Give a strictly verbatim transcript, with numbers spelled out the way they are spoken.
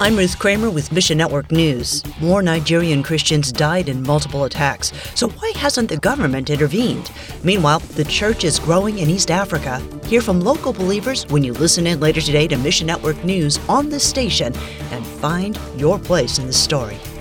I'm Ruth Kramer with Mission Network News. More Nigerian Christians died in multiple attacks, so why hasn't the government intervened? Meanwhile, the church is growing in East Africa. Hear from local believers when you listen in later today to Mission Network News on this station and find your place in the story.